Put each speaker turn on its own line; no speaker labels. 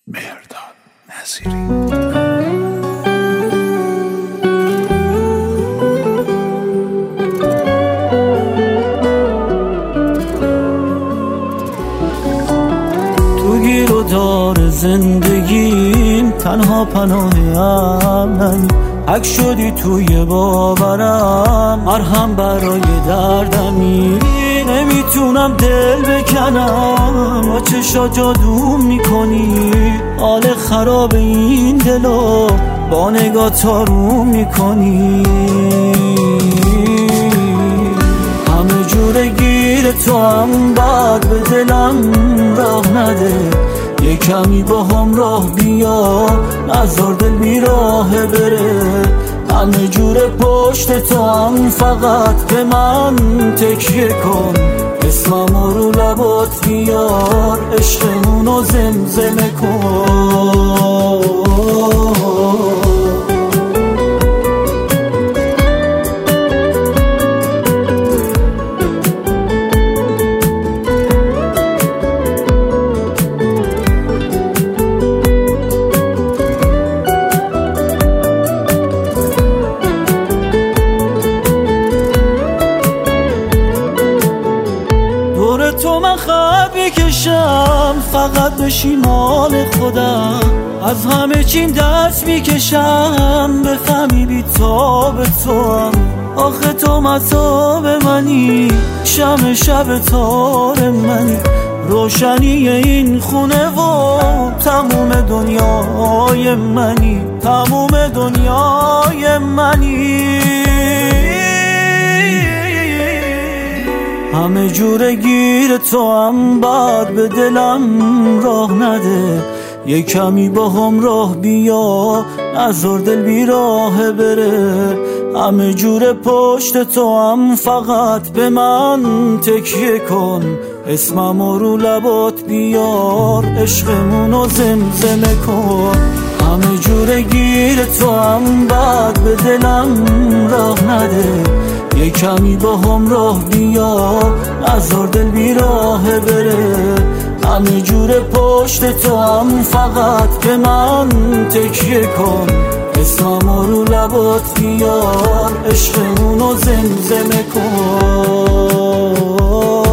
مهرداد نظیری.
گیر و دار زندگیم تنها پناه امنی، حک شدی توی باورم، مرهم برای دردمی. نمیتونم دل بکنم، با چشا جادو میکنی، حال خراب این دلو با نگاه تارو میکنی. همه جوره گیر تو هم بعد به دلم راه نده، یه کمی با هم راه بیا، نذار دل بیراه بره. همه جوره پشت تو هم فقط به من تکیه کن، اسمم رو لبات بیار، عشقمونو زمزمه کن. تو من خط میکشم فقط بشی مال خودم، از همه چیم دست میکشم بفهمی بی تاب تو هم. آخه تو مطاب منی، شمع شب تار منی، روشنی این خونه و تموم دنیای منی، تموم دنیای منی. همه جوره گیر تو هم بعد به دلم راه نده، یه کمی با هم راه بیا، نذار دل بیراه بره. همه جوره پشت تو هم فقط به من تکیه کن، اسمم رو لبات بیار، عشقمونو زمزمه کن. همه جوره گیر تو هم بعد به دلم راه نده، یه کمی با هم راه بیا، نذار دل بیراه بره. همه جوره پشت تو هم فقط به من تکیه کن، اسمم رو لبات بیار، عشقمونو زمزمه کن.